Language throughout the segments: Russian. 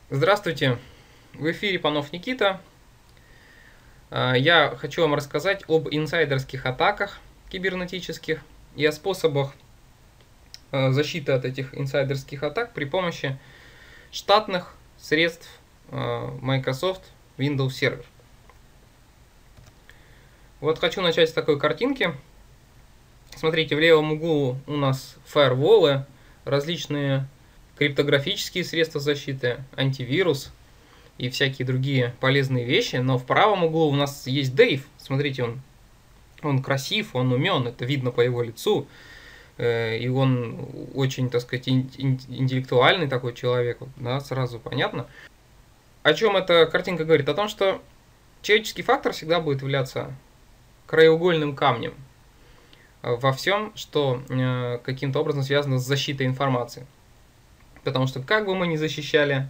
Здравствуйте, в эфире Панов Никита. Я хочу вам рассказать об инсайдерских атаках кибернетических и о способах защиты от этих инсайдерских атак при помощи штатных средств Microsoft Windows Server. Вот хочу начать с такой картинки. Смотрите, в левом углу у нас фаерволы, различные криптографические средства защиты, антивирус и всякие другие полезные вещи. Но в правом углу у нас есть Дэйв. Смотрите, он красив, он умен, это видно по его лицу. И он очень, так сказать, интеллектуальный такой человек, да, сразу понятно. О чем эта картинка говорит? О том, что человеческий фактор всегда будет являться краеугольным камнем во всем, что каким-то образом связано с защитой информации. Потому что как бы мы ни защищали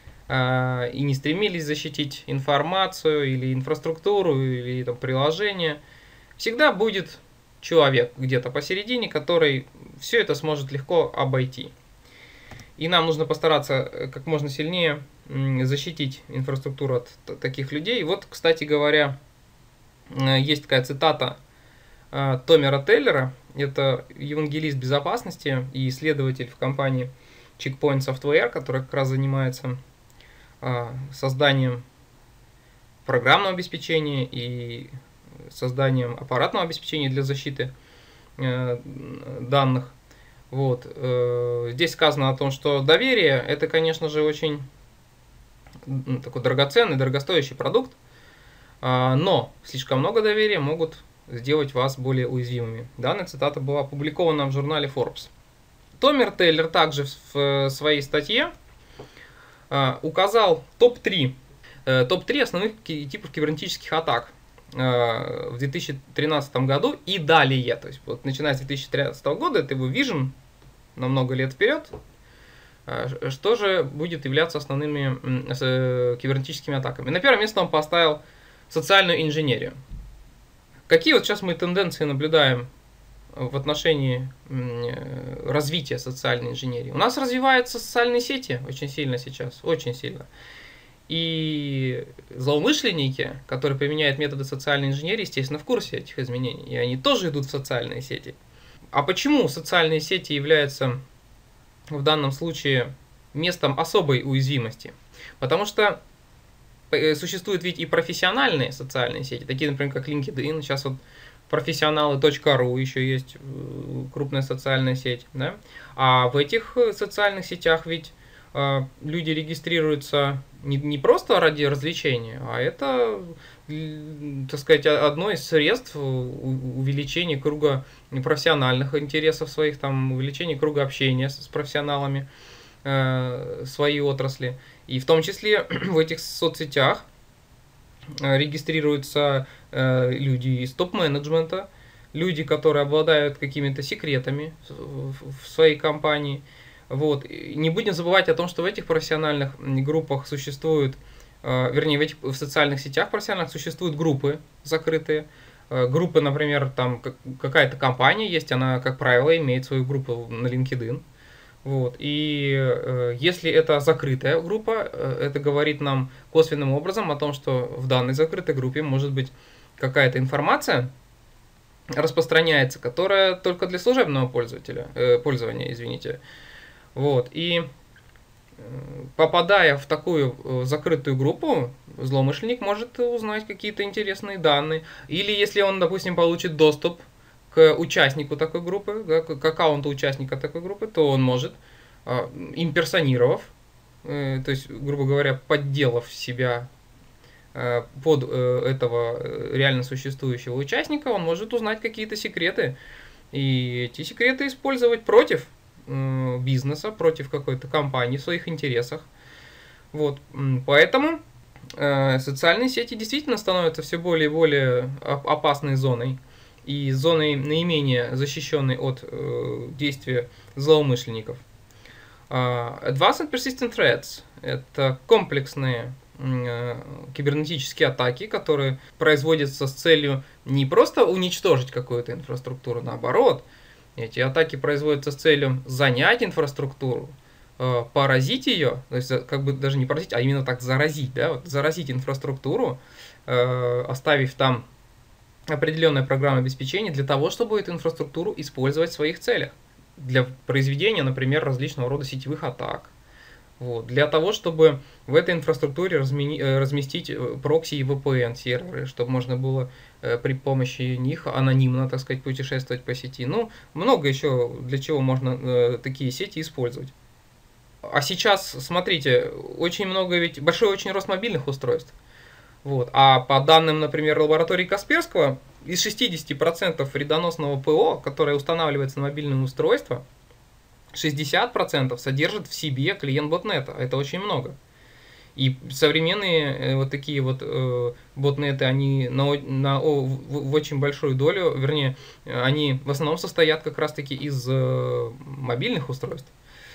и не стремились защитить информацию или инфраструктуру, или там, приложение, всегда будет человек где-то посередине, который все это сможет легко обойти. И нам нужно постараться как можно сильнее защитить инфраструктуру от таких людей. И вот, кстати говоря, есть такая цитата Томера Теллера, это евангелист безопасности и исследователь в компании Checkpoint Software, которая как раз занимается созданием программного обеспечения и созданием аппаратного обеспечения для защиты данных. Вот. Здесь сказано о том, что доверие это, конечно же, очень такой драгоценный, дорогостоящий продукт, но слишком много доверия могут сделать вас более уязвимыми. Данная цитата была опубликована в журнале Forbes. Томер Теллер также в своей статье указал топ-3 основных типов кибернетических атак в 2013 году и далее. То есть, вот, начиная с 2013 года, это его вижен на много лет вперед, что же будет являться основными кибернетическими атаками. На первое место он поставил социальную инженерию. Какие вот сейчас мы тенденции наблюдаем в отношении развития социальной инженерии? У нас развиваются социальные сети очень сильно сейчас, очень сильно. И злоумышленники, которые применяют методы социальной инженерии, естественно, в курсе этих изменений. И они тоже идут в социальные сети. А почему социальные сети являются в данном случае местом особой уязвимости? Потому что существуют ведь и профессиональные социальные сети, такие, например, как LinkedIn. Сейчас вот профессионалы.ру еще есть крупная социальная сеть. Да? А в этих социальных сетях ведь люди регистрируются не просто ради развлечения, а это, так сказать, одно из средств увеличения круга профессиональных интересов своих, там, увеличения круга общения с профессионалами своей отрасли. И в том числе в этих соцсетях регистрируются люди из топ-менеджмента, люди, которые обладают какими-то секретами в своей компании. Вот. И не будем забывать о том, что в этих профессиональных группах существуют, вернее, в социальных сетях профессиональных существуют группы закрытые. Группы, например, там какая-то компания есть, она, как правило, имеет свою группу на LinkedIn. Вот. И если это закрытая группа, это говорит нам косвенным образом о том, что в данной закрытой группе может быть какая-то информация распространяется, которая только для служебного пользования, извините. Вот. И попадая в такую закрытую группу, злоумышленник может узнать какие-то интересные данные. Или если он, допустим, получит доступ к участнику такой группы, да, к аккаунту участника такой группы, то он может, имперсонировав, то есть, грубо говоря, подделав себя под этого реально существующего участника, он может узнать какие-то секреты. И эти секреты использовать против бизнеса, против какой-то компании в своих интересах. Вот. Поэтому социальные сети действительно становятся все более и более опасной зоной. И зоной наименее защищенной от действия злоумышленников. Advanced Persistent Threats – это комплексные кибернетические атаки, которые производятся с целью не просто уничтожить какую-то инфраструктуру, наоборот, эти атаки производятся с целью занять инфраструктуру, поразить ее, то есть как бы даже не поразить, а именно так заразить, да, вот заразить инфраструктуру, оставив там определенное программное обеспечение для того, чтобы эту инфраструктуру использовать в своих целях. Для произведения, например, различного рода сетевых атак. Вот. Для того, чтобы в этой инфраструктуре разместить прокси и VPN серверы, чтобы можно было при помощи них анонимно, так сказать, путешествовать по сети. Ну, много еще для чего можно такие сети использовать. А сейчас, смотрите, очень много ведь, большой очень рост мобильных устройств. Вот. А по данным, например, лаборатории Касперского, из 60% вредоносного ПО, которое устанавливается на мобильное устройство, 60% содержит в себе клиент ботнета. Это очень много. И современные вот такие вот ботнеты, они в очень большую долю, вернее, они в основном состоят как раз-таки из мобильных устройств.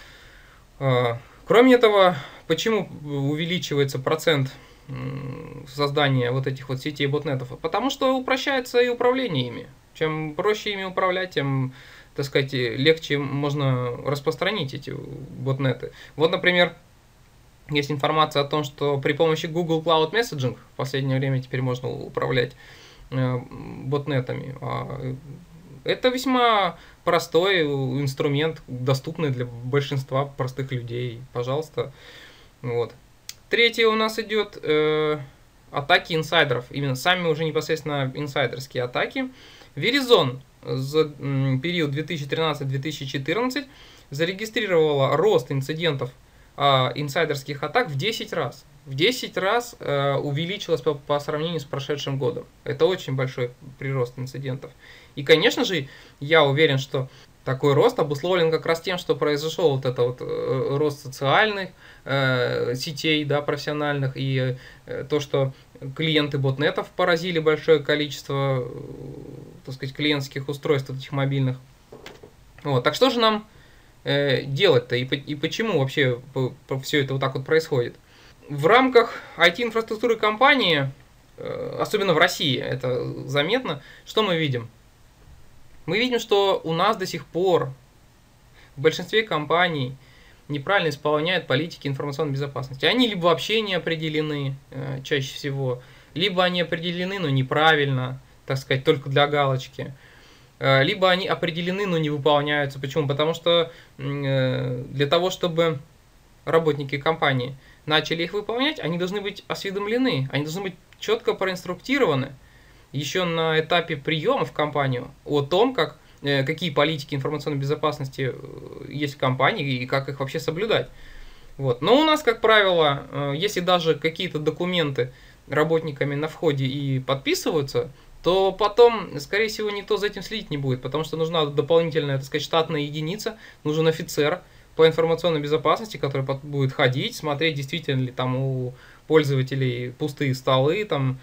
Кроме этого, почему увеличивается процент создания вот этих вот сетей ботнетов? Потому что упрощается и управление ими. Чем проще ими управлять, тем, так сказать, легче можно распространить эти ботнеты. Вот, например, есть информация о том, что при помощи Google Cloud Messaging в последнее время теперь можно управлять ботнетами. Это весьма простой инструмент, доступный для большинства простых людей. Пожалуйста. Вот. Третье у нас идет атаки инсайдеров. Именно сами уже непосредственно инсайдерские атаки. Verizon за период 2013-2014 зарегистрировала рост инцидентов инсайдерских атак в 10 раз. В 10 раз увеличилось по сравнению с прошедшим годом. Это очень большой прирост инцидентов. И, конечно же, я уверен, что такой рост обусловлен как раз тем, что произошел вот это вот рост социальных сетей, да, профессиональных, и то, что клиенты ботнетов поразили большое количество, так сказать, клиентских устройств этих мобильных. Вот. Так что же нам делать-то и почему вообще все это вот так вот происходит? В рамках IT-инфраструктуры компании, особенно в России, это заметно, что мы видим? Мы видим, что у нас до сих пор в большинстве компаний неправильно исполняют политики информационной безопасности. Они либо вообще не определены, чаще всего, либо они определены, но неправильно, так сказать, только для галочки. Либо они определены, но не выполняются. Почему? Потому что для того, чтобы работники компании начали их выполнять, они должны быть осведомлены, они должны быть четко проинструктированы еще на этапе приема в компанию о том, какие политики информационной безопасности есть в компании и как их вообще соблюдать. Вот. Но у нас, как правило, если даже какие-то документы работниками на входе и подписываются, то потом, скорее всего, никто за этим следить не будет, потому что нужна дополнительная, так сказать, штатная единица, нужен офицер по информационной безопасности, который будет ходить, смотреть, действительно ли там у пользователей пустые столы, там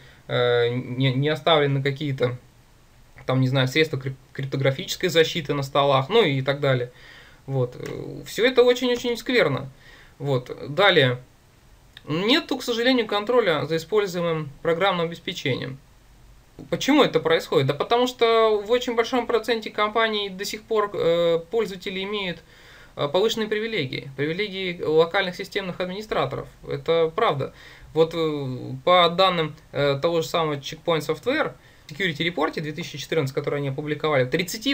не оставлены какие-то, там, не знаю, средства криптографической защиты на столах, ну и так далее. Вот. Все это очень-очень скверно. Вот. Далее. Нету, к сожалению, контроля за используемым программным обеспечением. Почему это происходит? Да потому что в очень большом проценте компаний до сих пор пользователи имеют повышенные привилегии. Привилегии локальных системных администраторов. Это правда. Вот по данным того же самого Checkpoint Software, Security Report 2014, который они опубликовали, в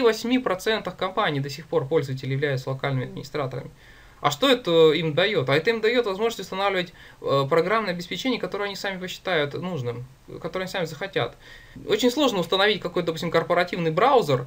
38% компаний до сих пор пользователи являются локальными администраторами. А что это им дает? А это им дает возможность устанавливать программное обеспечение, которое они сами посчитают нужным, которое они сами захотят. Очень сложно установить какой-то, допустим, корпоративный браузер,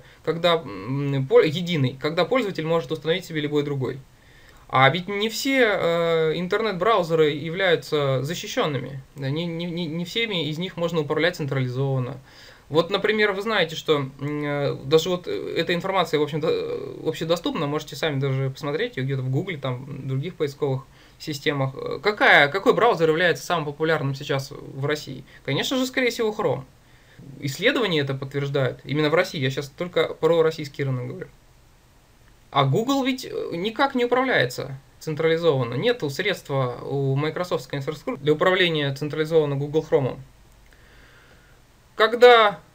единый, когда пользователь может установить себе любой другой. А ведь не все интернет-браузеры являются защищенными. Не всеми из них можно управлять централизованно. Вот, например, вы знаете, что даже вот эта информация, в общем-то, общедоступна, можете сами даже посмотреть ее где-то в Гугле, там, в других поисковых системах. Какой браузер является самым популярным сейчас в России? Конечно же, скорее всего, Chrome. Исследования это подтверждают. Именно в России. Я сейчас только про российский рынок говорю. А Google ведь никак не управляется централизованно. Нету средства у майкрософтской инфраструктуры для управления централизованно Google Chrome. Когда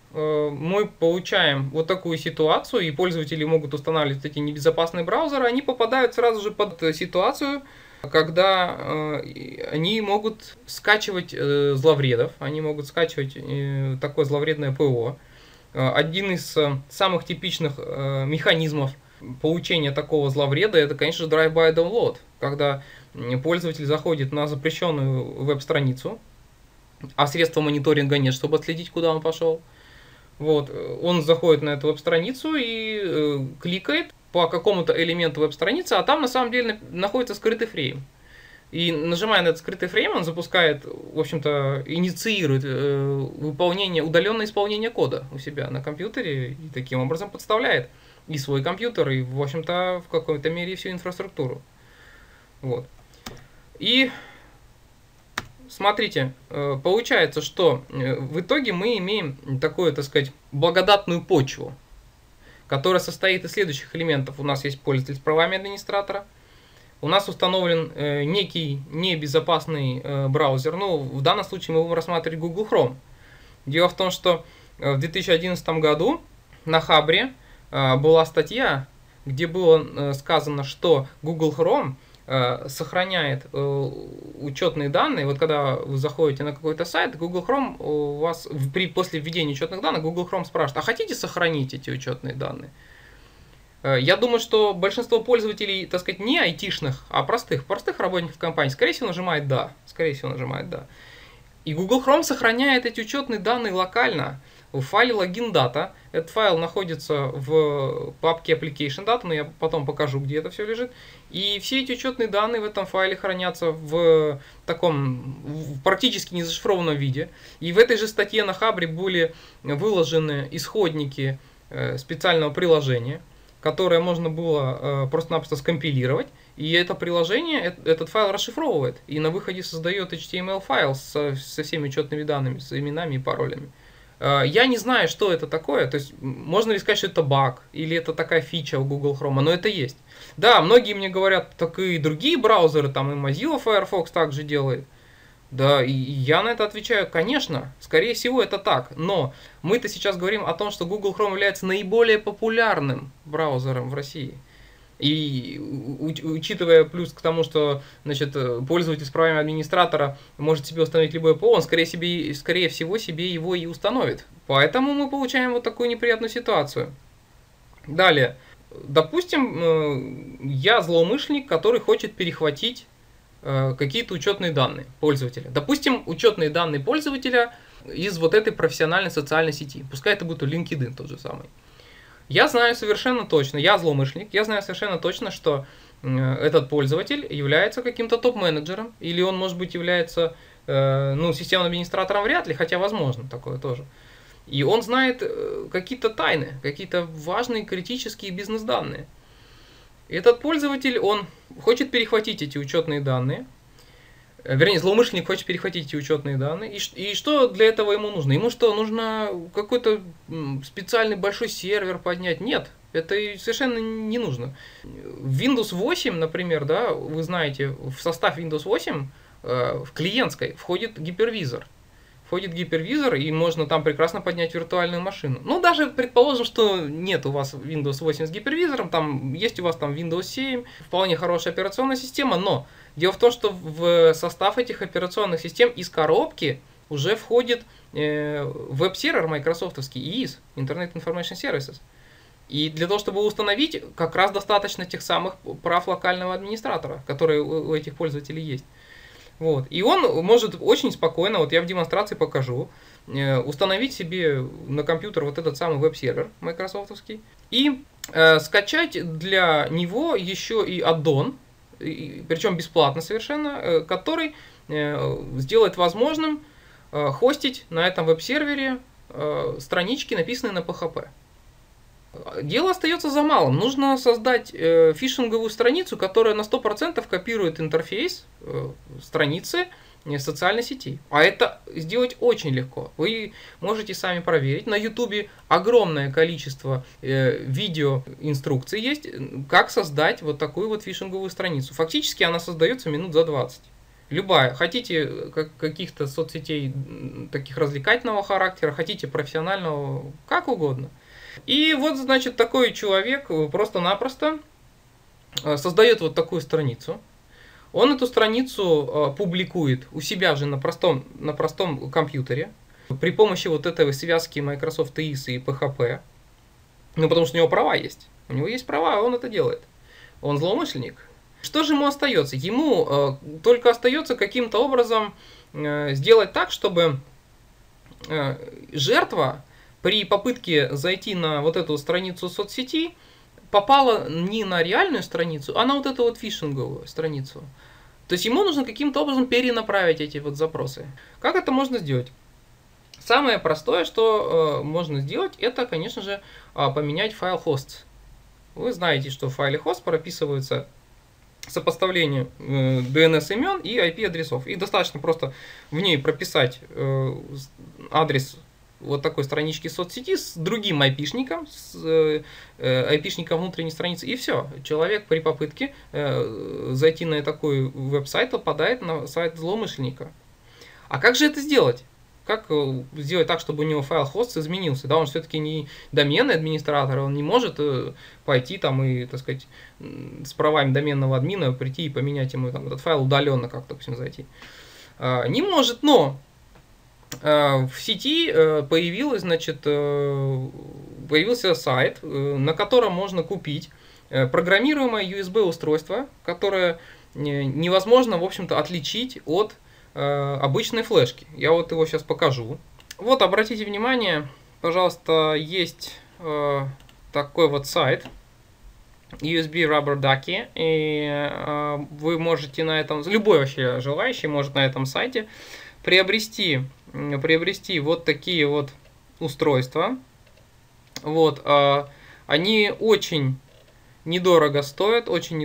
мы получаем вот такую ситуацию, и пользователи могут устанавливать эти небезопасные браузеры, они попадают сразу же под ситуацию, когда они могут скачивать зловредов, они могут скачивать такое зловредное ПО. Один из самых типичных механизмов получения такого зловреда — это, конечно же, drive-by download, когда пользователь заходит на запрещенную веб-страницу, а средства мониторинга нет, чтобы отследить, куда он пошел. Вот, он заходит на эту веб-страницу и кликает по какому-то элементу веб-страницы, а там на самом деле находится скрытый фрейм. И нажимая на этот скрытый фрейм, он запускает, в общем-то, инициирует выполнение, удаленное исполнение кода у себя на компьютере и таким образом подставляет и свой компьютер, и, в общем-то, в какой-то мере всю инфраструктуру. Вот. И смотрите, получается, что в итоге мы имеем такую, так сказать, благодатную почву, которая состоит из следующих элементов. У нас есть пользователь с правами администратора, у нас установлен некий небезопасный браузер. Ну, в данном случае мы будем рассматривать Google Chrome. Дело в том, что в 2011 году на Хабре была статья, где было сказано, что Google Chrome сохраняет учетные данные. Вот когда вы заходите на какой-то сайт, Google Chrome у вас после введения учетных данных Google Chrome спрашивает: а хотите сохранить эти учетные данные? Я думаю, что большинство пользователей, так сказать, не айтишных, а простых работников компании, скорее всего, нажимает «да». И Google Chrome сохраняет эти учетные данные локально в файле login data. Этот файл находится в папке application data, но я потом покажу, где это все лежит. И все эти учетные данные в этом файле хранятся в таком практически незашифрованном виде. И в этой же статье на Хабре были выложены исходники специального приложения, которое можно было просто-напросто скомпилировать, и это приложение этот файл расшифровывает, и на выходе создает HTML-файл со всеми учетными данными, с именами и паролями. Я не знаю, что это такое, то есть можно ли сказать, что это баг, или это такая фича у Google Chrome, но это есть. Да, многие мне говорят, так и другие браузеры, там и Mozilla Firefox также делает. Да, и я на это отвечаю: конечно, скорее всего это так, но мы-то сейчас говорим о том, что Google Chrome является наиболее популярным браузером в России. И учитывая плюс к тому, что, значит, пользователь с правами администратора может себе установить любое ПО, он скорее всего себе его и установит. Поэтому мы получаем вот такую неприятную ситуацию. Далее, допустим, я злоумышленник, который хочет перехватить какие-то учетные данные пользователя. Допустим, учетные данные пользователя из вот этой профессиональной социальной сети. Пускай это будет LinkedIn тот же самый. Я знаю совершенно точно, я злоумышленник, я знаю совершенно точно, что этот пользователь является каким-то топ-менеджером, или он, может быть, является системным администратором, вряд ли, хотя возможно такое тоже. И он знает какие-то тайны, какие-то важные критические бизнес-данные. Этот пользователь, он хочет перехватить эти учетные данные, вернее, злоумышленник хочет перехватить эти учетные данные, и что для этого ему нужно? Ему что, нужно какой-то специальный большой сервер поднять? Нет, это совершенно не нужно. В Windows 8, например, да, вы знаете, в состав Windows 8 в клиентской входит гипервизор. И можно там прекрасно поднять виртуальную машину. Ну, даже предположим, что нет у вас Windows 8 с гипервизором, там есть у вас там Windows 7, вполне хорошая операционная система, но дело в том, что в состав этих операционных систем из коробки уже входит веб-сервер майкрософтовский IIS, Internet Information Services. И для того, чтобы установить, как раз достаточно тех самых прав локального администратора, которые у этих пользователей есть. Вот. И он может очень спокойно, вот я в демонстрации покажу, установить себе на компьютер вот этот самый веб-сервер майкрософтовский и скачать для него еще и аддон, причем бесплатно совершенно, который сделает возможным хостить на этом веб-сервере странички, написанные на PHP. Дело остается за малым. Нужно создать фишинговую страницу, которая на 100% копирует интерфейс страницы социальной сети. А это сделать очень легко. Вы можете сами проверить. На YouTube огромное количество видеоинструкций есть, как создать вот такую вот фишинговую страницу. Фактически она создается минут за 20. Любая. Хотите каких-то соцсетей таких развлекательного характера, хотите профессионального, как угодно. И вот, значит, такой человек просто-напросто создает вот такую страницу. Он эту страницу публикует у себя же на простом компьютере при помощи вот этой связки Microsoft TIS и PHP. Ну, потому что у него права есть. У него есть права, он это делает. Он злоумышленник. Что же ему остается? Ему только остается каким-то образом сделать так, чтобы жертва при попытке зайти на вот эту страницу соцсети попала не на реальную страницу, а на вот эту вот фишинговую страницу. То есть ему нужно каким-то образом перенаправить эти вот запросы. Как это можно сделать? Самое простое, что можно сделать, это, конечно же, поменять файл hosts. Вы знаете, что в файле host прописываются сопоставление DNS имен и IP адресов. И достаточно просто в ней прописать адрес вот такой странички соцсети с другим айпишником, с айпишником внутренней страницы, и все. Человек при попытке зайти на такой веб-сайт попадает на сайт злоумышленника. А как же это сделать? Как сделать так, чтобы у него файл хост изменился? Да, он все-таки не доменный администратор, он не может пойти там и, так сказать, с правами доменного админа прийти и поменять ему там, этот файл удаленно, как, допустим, зайти. Не может, но в сети появился сайт, на котором можно купить программируемое USB устройство, которое невозможно, в общем-то, отличить от обычной флешки. Я вот его сейчас покажу. Вот, обратите внимание, пожалуйста, есть такой вот сайт USB Rubber Ducky, и вы можете на этом, любой вообще желающий может на этом сайте приобрести вот такие вот устройства. Вот, они очень недорого стоят,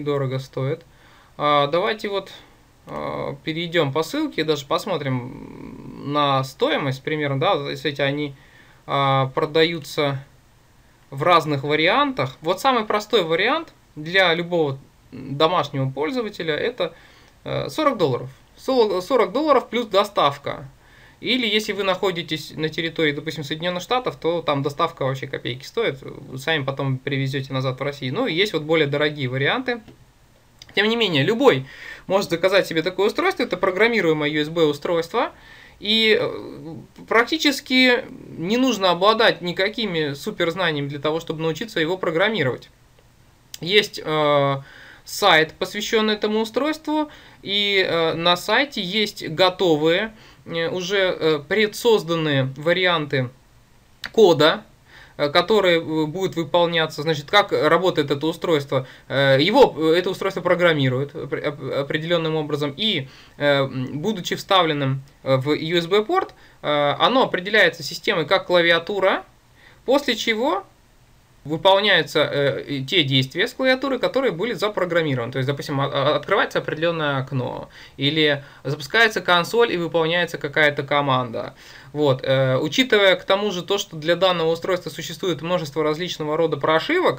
Давайте вот перейдем по ссылке, даже посмотрим на стоимость примерно, да, если они продаются в разных вариантах. Вот самый простой вариант для любого домашнего пользователя это $40. $40 плюс доставка. Или если вы находитесь на территории, допустим, Соединенных Штатов, то там доставка вообще копейки стоит, вы сами потом привезете назад в Россию. Ну и есть вот более дорогие варианты. Тем не менее, любой может заказать себе такое устройство, это программируемое USB устройство, и практически не нужно обладать никакими суперзнаниями для того, чтобы научиться его программировать. Есть сайт, посвященный этому устройству, и на сайте есть готовые, уже предсозданные варианты кода, которые будут выполняться. Значит, как работает это устройство? Это устройство программирует определенным образом, и будучи вставленным в USB-порт, оно определяется системой как клавиатура, после чего выполняются те действия с клавиатуры, которые были запрограммированы. То есть, допустим, открывается определенное окно, или запускается консоль и выполняется какая-то команда. Вот. Учитывая к тому же то, что для данного устройства существует множество различного рода прошивок,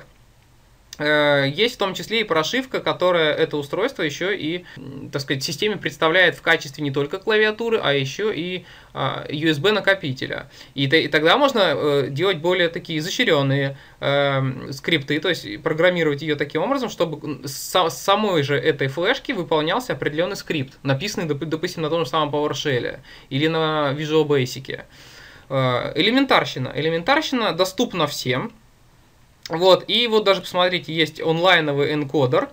есть в том числе и прошивка, которая это устройство еще и, так сказать, системе представляет в качестве не только клавиатуры, а еще и USB накопителя. И тогда можно делать более такие изощренные скрипты, то есть программировать ее таким образом, чтобы с самой же этой флешки выполнялся определенный скрипт, написанный, допустим, на том же самом PowerShell или на Visual Basic. Элементарщина доступна всем. Вот, и вот даже посмотрите, есть онлайновый энкодер.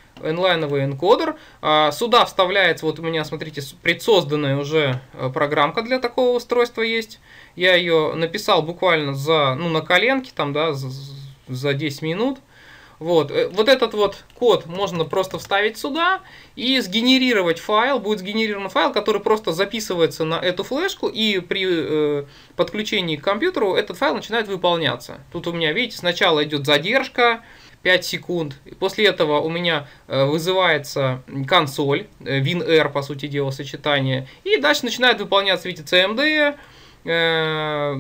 Сюда вставляется, вот у меня, смотрите, предсозданная уже программка для такого устройства есть. Я ее написал буквально на коленке, там, да, за 10 минут. Вот этот вот код можно просто вставить сюда и сгенерировать файл. Будет сгенерирован файл, который просто записывается на эту флешку, и при подключении к компьютеру этот файл начинает выполняться. Тут у меня, видите, сначала идет задержка 5 секунд, после этого у меня вызывается консоль, WinR, по сути дела, сочетание, и дальше начинает выполняться, видите, CMD. В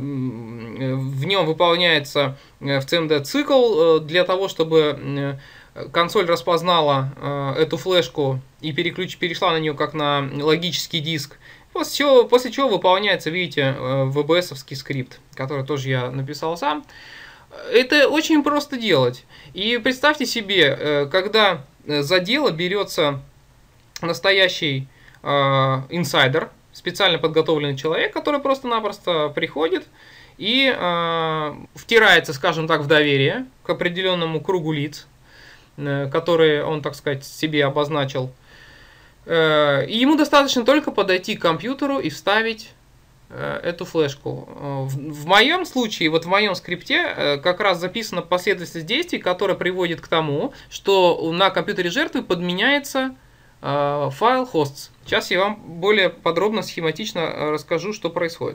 нем выполняется в CMD цикл для того, чтобы консоль распознала эту флешку и перешла на нее как на логический диск. После чего выполняется, видите, VBS-овский скрипт, который тоже я написал сам. Это очень просто делать. И представьте себе, когда за дело берется настоящий инсайдер, специально подготовленный человек, который просто-напросто приходит и втирается, скажем так, в доверие к определенному кругу лиц, которые он, так сказать, себе обозначил. И ему достаточно только подойти к компьютеру и вставить эту флешку. В моем случае, вот в моем скрипте, как раз записана последовательность действий, которая приводит к тому, что на компьютере жертвы подменяется файл hosts. Сейчас я вам более подробно, схематично расскажу, что происходит.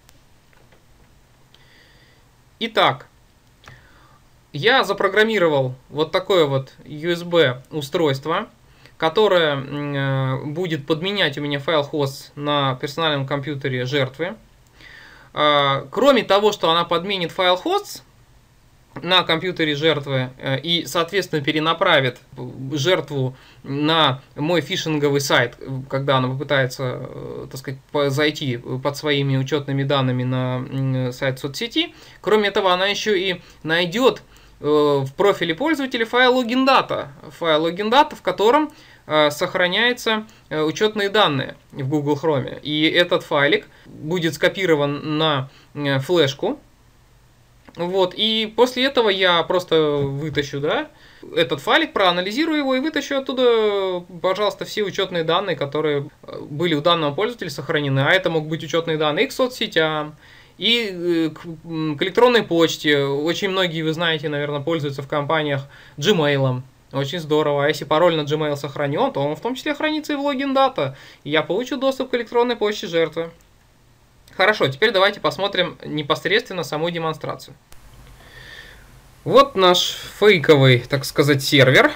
Итак, я запрограммировал вот такое вот USB устройство, которое будет подменять у меня файл hosts на персональном компьютере жертвы. Кроме того, что она подменит файл hosts на компьютере жертвы и, соответственно, перенаправит жертву на мой фишинговый сайт, когда она попытается, так сказать, зайти под своими учетными данными на сайт соцсети. Кроме этого, она еще и найдет в профиле пользователя файл login.data, в котором сохраняются учетные данные в Google Chrome. И этот файлик будет скопирован на флешку. Вот, и после этого я просто вытащу, да, этот файлик, проанализирую его и вытащу оттуда, пожалуйста, все учетные данные, которые были у данного пользователя сохранены. А это могут быть учетные данные и к соцсетям, и к электронной почте. Очень многие, вы знаете, наверное, пользуются в компаниях Gmail. Очень здорово. А если пароль на Gmail сохранен, то он в том числе хранится и в логин-дата. И я получу доступ к электронной почте жертвы. Хорошо, теперь давайте посмотрим непосредственно саму демонстрацию. Вот наш фейковый, так сказать, сервер.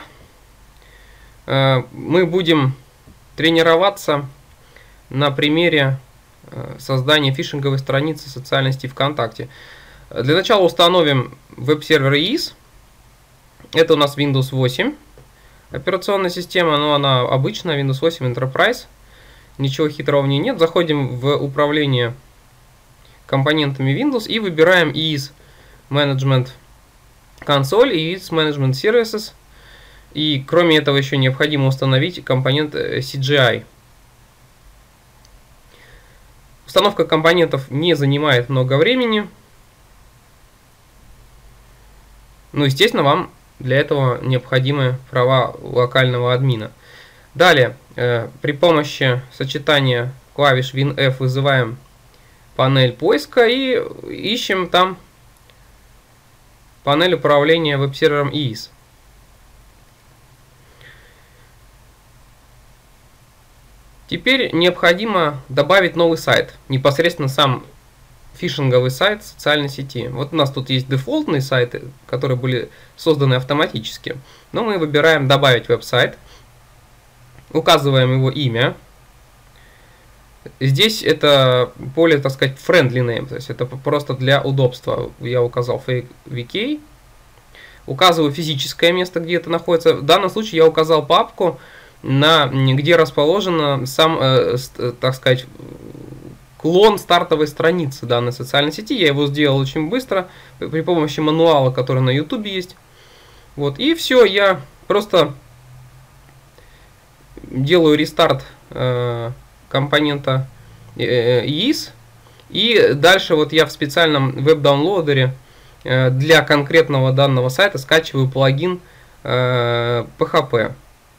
Мы будем тренироваться на примере создания фишинговой страницы социальной сети ВКонтакте. Для начала установим веб-сервер EASE. Это у нас Windows 8 операционная система, но она обычная, Windows 8 Enterprise. Ничего хитрого в ней нет. Заходим в управление компонентами Windows и выбираем EASE Management Console и EASE Management Services. И кроме этого еще необходимо установить компонент CGI. Установка компонентов не занимает много времени. Ну, естественно, вам для этого необходимы права локального админа. Далее, при помощи сочетания клавиш WinF вызываем панель поиска и ищем там панель управления веб-сервером EASE. Теперь необходимо добавить новый сайт, непосредственно сам фишинговый сайт социальной сети. Вот у нас тут есть дефолтные сайты, которые были созданы автоматически. Но мы выбираем «Добавить веб-сайт», указываем его имя. Здесь это поле, так сказать, friendly name, то есть это просто для удобства. Я указал fake VK. Указываю физическое место, где это находится. В данном случае я указал папку, где расположен сам, так сказать, клон стартовой страницы данной социальной сети. Я его сделал очень быстро при помощи мануала, который на YouTube есть. Вот, и все, я просто делаю рестарт компонента EASE. И дальше вот я в специальном веб-даунлоадере для конкретного данного сайта скачиваю плагин PHP.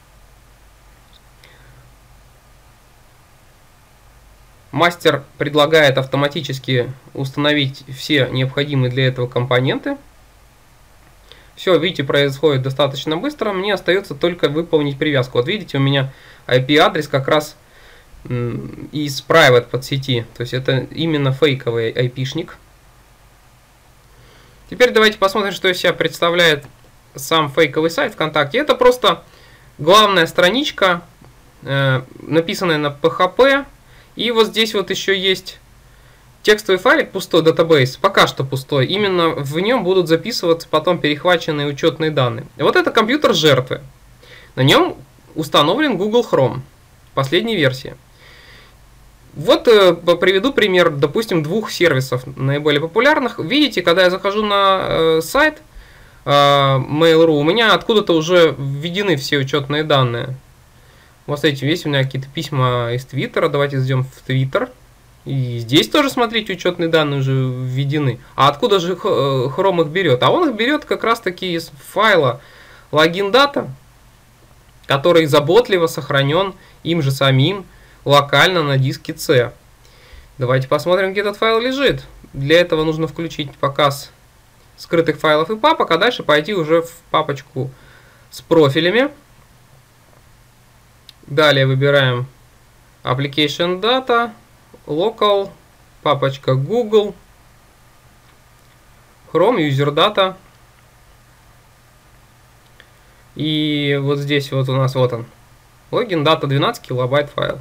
Мастер предлагает автоматически установить все необходимые для этого компоненты. Все, видите, происходит достаточно быстро. Мне остается только выполнить привязку. Вот видите, у меня IP-адрес как раз из private подсети. То есть это именно фейковый IP-шник. Теперь давайте посмотрим, что из себя представляет сам фейковый сайт ВКонтакте. Это просто главная страничка, написанная на PHP. И вот здесь вот еще есть текстовый файлик пустой, database, пока что пустой. Именно в нем будут записываться потом перехваченные учетные данные. Вот это компьютер жертвы. На нем установлен Google Chrome, последней версии. Вот приведу пример, допустим, двух сервисов наиболее популярных. Видите, когда я захожу на сайт Mail.ru, у меня откуда-то уже введены все учетные данные. Вот смотрите, есть у меня какие-то письма из Твиттера. Давайте зайдем в Твиттер. И здесь тоже, смотрите, учетные данные уже введены. А откуда же Chrome их берет? А он их берет как раз таки из файла login data, который заботливо сохранен им же самим локально на диске C. Давайте посмотрим, где этот файл лежит. Для этого нужно включить показ скрытых файлов и папок, а дальше пойти уже в папочку с профилями. Далее выбираем Application Data, Local, папочка Google, Chrome, User Data. И вот здесь вот у нас вот он. Login Data 12 килобайт файл.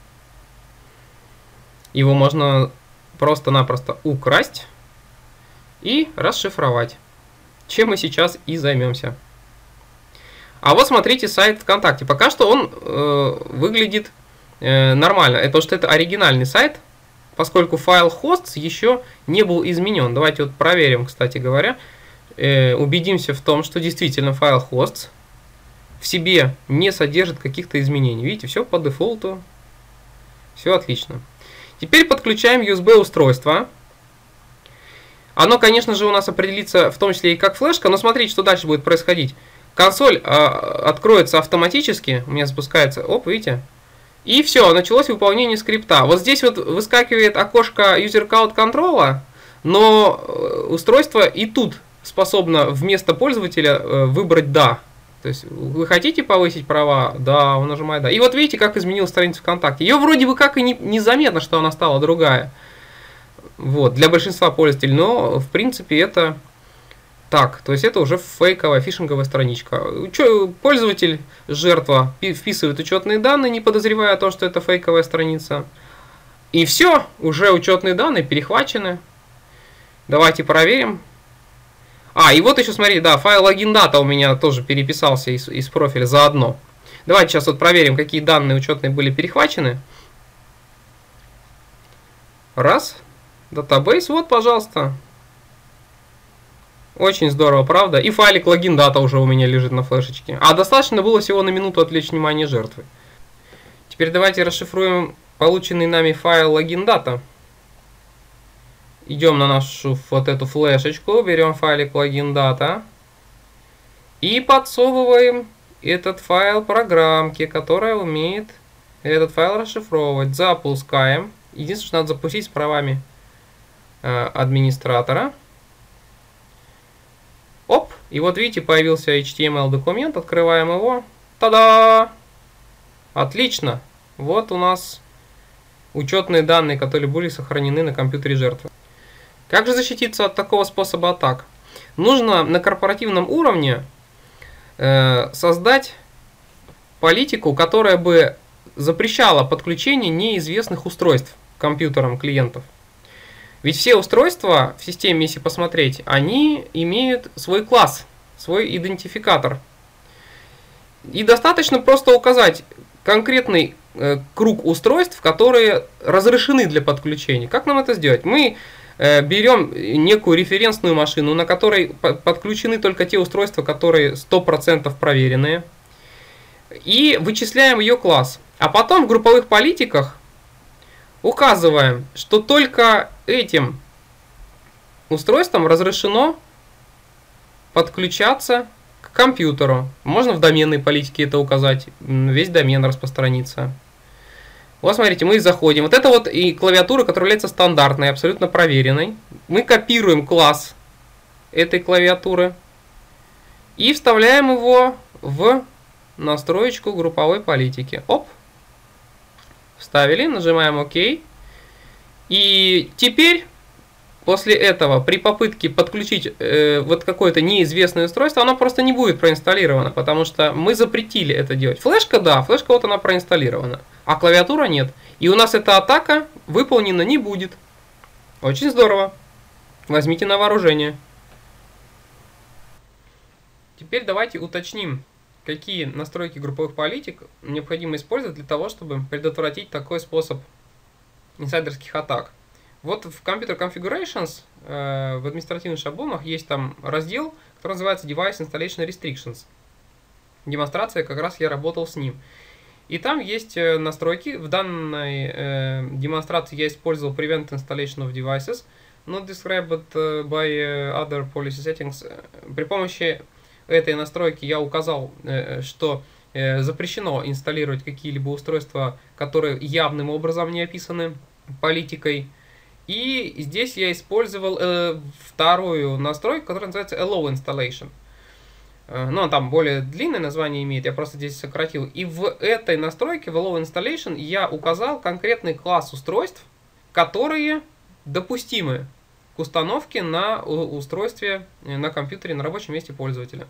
Его можно просто-напросто украсть и расшифровать. Чем мы сейчас и займемся. А вот смотрите сайт ВКонтакте. Пока что он выглядит нормально. Это потому что это оригинальный сайт, поскольку файл hosts еще не был изменен. Давайте вот проверим, кстати говоря. Убедимся в том, что действительно файл hosts в себе не содержит каких-то изменений. Видите, все по дефолту. Все отлично. Теперь подключаем USB устройство. Оно, конечно же, у нас определится в том числе и как флешка, но смотрите, что дальше будет происходить. Консоль откроется автоматически, у меня запускается, оп, видите? И все, началось выполнение скрипта. Вот здесь вот выскакивает окошко User Account Control, но устройство и тут способно вместо пользователя выбрать «да». То есть вы хотите повысить права? Да, он нажимает «да». И вот видите, как изменилась страница ВКонтакте. Ее вроде бы как и незаметно, что она стала другая. Вот, для большинства пользователей, но в принципе это так. То есть это уже фейковая, фишинговая страничка. Пользователь, жертва, вписывает учетные данные, не подозревая о том, что это фейковая страница. И все, уже учетные данные перехвачены. Давайте проверим. И вот еще, смотри, да, файл login data у меня тоже переписался из профиля заодно. Давайте сейчас вот проверим, какие данные учетные были перехвачены. Раз. Database, вот, пожалуйста. Очень здорово, правда? И файлик login data уже у меня лежит на флешечке. А достаточно было всего на минуту отвлечь внимание жертвы. Теперь давайте расшифруем полученный нами файл login data. Идем на нашу вот эту флешечку, берем файлик login data и подсовываем этот файл программке, которая умеет этот файл расшифровывать. Запускаем. Единственное, что надо запустить с правами администратора. Оп! И вот видите, появился HTML документ. Открываем его. Та-да! Отлично! Вот у нас учетные данные, которые были сохранены на компьютере жертвы. Как же защититься от такого способа атак? Нужно на корпоративном уровне создать политику, которая бы запрещала подключение неизвестных устройств к компьютерам клиентов. Ведь все устройства в системе, если посмотреть, они имеют свой класс, свой идентификатор. И достаточно просто указать конкретный круг устройств, которые разрешены для подключения. Как нам это сделать? Мы берем некую референсную машину, на которой подключены только те устройства, которые 100% проверенные, и вычисляем ее класс. А потом в групповых политиках указываем, что только этим устройством разрешено подключаться к компьютеру. Можно в доменной политике это указать, весь домен распространится. Вот смотрите, мы заходим. Вот это вот и клавиатура, которая является стандартной, абсолютно проверенной. Мы копируем класс этой клавиатуры и вставляем его в настроечку групповой политики. Оп! Вставили, нажимаем ОК. И теперь, после этого, при попытке подключить вот какое-то неизвестное устройство, оно просто не будет проинсталлировано, потому что мы запретили это делать. Флешка, да, флешка вот она проинсталлирована, а клавиатура нет. И у нас эта атака выполнена не будет. Очень здорово. Возьмите на вооружение. Теперь давайте уточним, какие настройки групповых политик необходимо использовать для того, чтобы предотвратить такой способ инсайдерских атак. Вот в Computer Configurations в административных шаблонах есть там раздел, который называется Device Installation Restrictions. Демонстрация, как раз я работал с ним. И там есть настройки. В данной демонстрации я использовал Prevent Installation of Devices, not described by other policy settings. При помощи этой настройки я указал, что запрещено инсталлировать какие-либо устройства, которые явным образом не описаны политикой. И здесь я использовал вторую настройку, которая называется Allow Installation. Ну, там более длинное название имеет, я просто здесь сократил. И в этой настройке, в Allow Installation, я указал конкретный класс устройств, которые допустимы к установке на устройстве, на компьютере, на рабочем месте пользователя.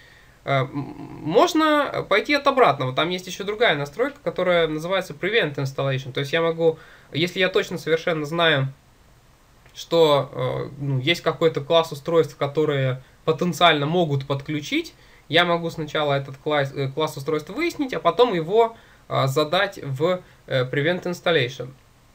Можно пойти от обратного. Там есть еще другая настройка, которая называется Prevent Installation. То есть я могу, если я точно совершенно знаю, что есть какой-то класс устройств, которые потенциально могут подключить, я могу сначала этот класс устройств выяснить, а потом его задать в Prevent Installation.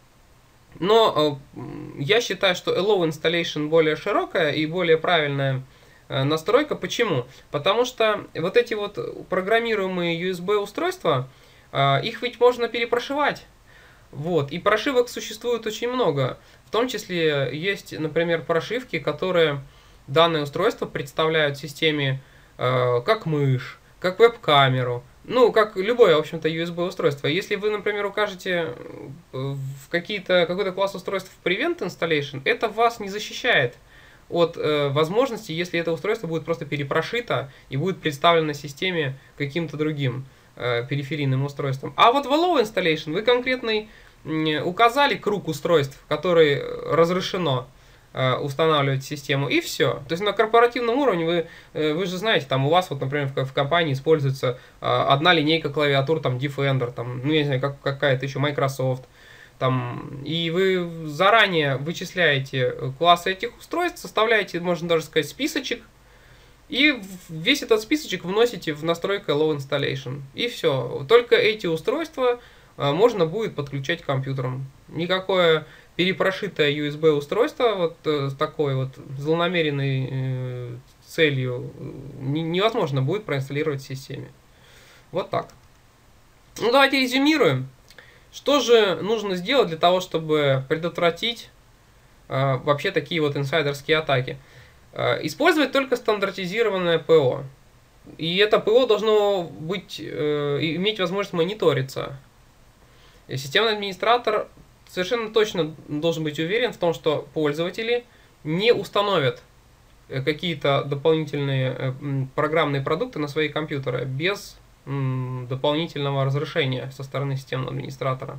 Но я считаю, что Allow Installation более широкая и более правильная настройка. Почему? Потому что вот эти вот программируемые USB устройства, их ведь можно перепрошивать. Вот. И прошивок существует очень много. В том числе есть, например, прошивки, которые данное устройство представляют в системе как мышь, как веб-камеру, ну, как любое, в общем-то, USB-устройство. Если вы, например, укажете в какой-то класс устройств в Prevent Installation, это вас не защищает от возможности, если это устройство будет просто перепрошито и будет представлено системе каким-то другим периферийным устройством. А вот в Allow Installation вы конкретный указали круг устройств, который разрешено устанавливать систему, и все. То есть на корпоративном уровне вы же знаете, там у вас, вот, например, в компании используется одна линейка клавиатур, там Defender, там, ну, я не знаю, какая-то еще Microsoft, там, и вы заранее вычисляете классы этих устройств, составляете, можно даже сказать, списочек, и весь этот списочек вносите в настройку Allow Installation. И все. Только эти устройства можно будет подключать к компьютерам. Никакое перепрошитое USB устройство вот с такой вот злонамеренной целью невозможно будет проинсталлировать в системе. Вот так. Ну, давайте резюмируем. Что же нужно сделать для того, чтобы предотвратить вообще такие вот инсайдерские атаки? Использовать только стандартизированное ПО. И это ПО должно быть, иметь возможность мониториться. И системный администратор совершенно точно должен быть уверен в том, что пользователи не установят какие-то дополнительные программные продукты на свои компьютеры без дополнительного разрешения со стороны системного администратора.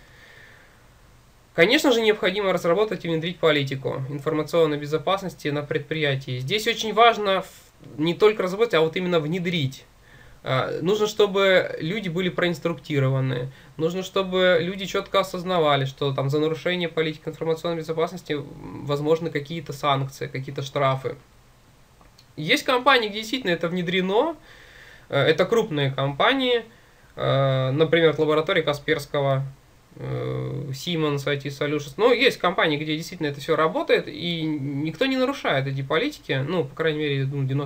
Конечно же, необходимо разработать и внедрить политику информационной безопасности на предприятии. Здесь очень важно не только разработать, а вот именно внедрить. Нужно, чтобы люди были проинструктированы. Нужно, чтобы люди четко осознавали, что там за нарушение политики информационной безопасности возможны какие-то санкции, какие-то штрафы. Есть компании, где действительно это внедрено. Это крупные компании, например, лаборатория Касперского, Siemens IT Solutions. Но есть компании, где действительно это все работает, и никто не нарушает эти политики. Ну, по крайней мере,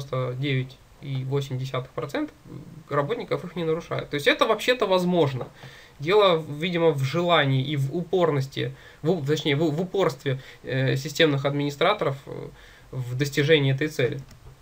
99,8% работников их не нарушают. То есть это вообще-то возможно. Дело, видимо, в желании и в упорности, точнее, в упорстве системных администраторов в достижении этой цели.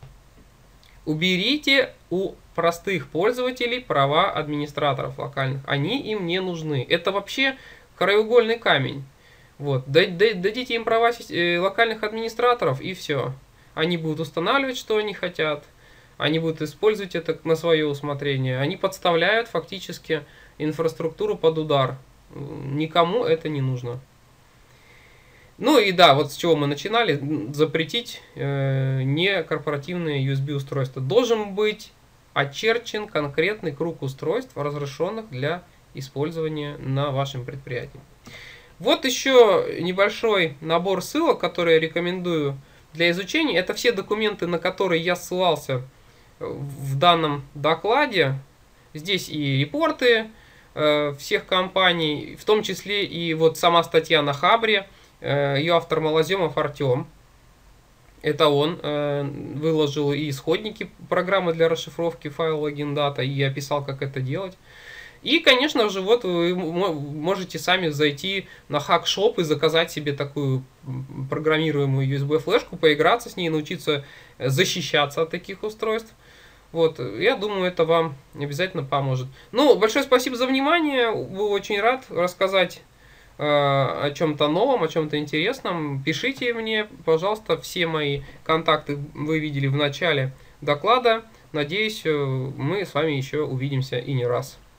Уберите у простых пользователей права администраторов локальных. Они им не нужны. Это вообще краеугольный камень. Вот. Дадите им права локальных администраторов, и все. Они будут устанавливать, что они хотят. Они будут использовать это на свое усмотрение. Они подставляют фактически инфраструктуру под удар. Никому это не нужно. Ну и да, вот с чего мы начинали. Запретить некорпоративные USB-устройства. Должен быть очерчен конкретный круг устройств, разрешенных для использования на вашем предприятии. Вот еще небольшой набор ссылок, которые я рекомендую для изучения. Это все документы, на которые я ссылался в данном докладе. Здесь и репорты всех компаний, в том числе и вот сама статья на Хабре. Ее автор Малоземов Артем. Это он выложил и исходники программы для расшифровки файла Login Data и описал, как это делать. И, конечно же, вот вы можете сами зайти на Hackshop и заказать себе такую программируемую USB-флешку, поиграться с ней, научиться защищаться от таких устройств. Вот, я думаю, это вам обязательно поможет. Ну, большое спасибо за внимание. Был очень рад рассказать о чем-то новом, о чем-то интересном. Пишите мне, пожалуйста, все мои контакты вы видели в начале доклада. Надеюсь, мы с вами еще увидимся и не раз.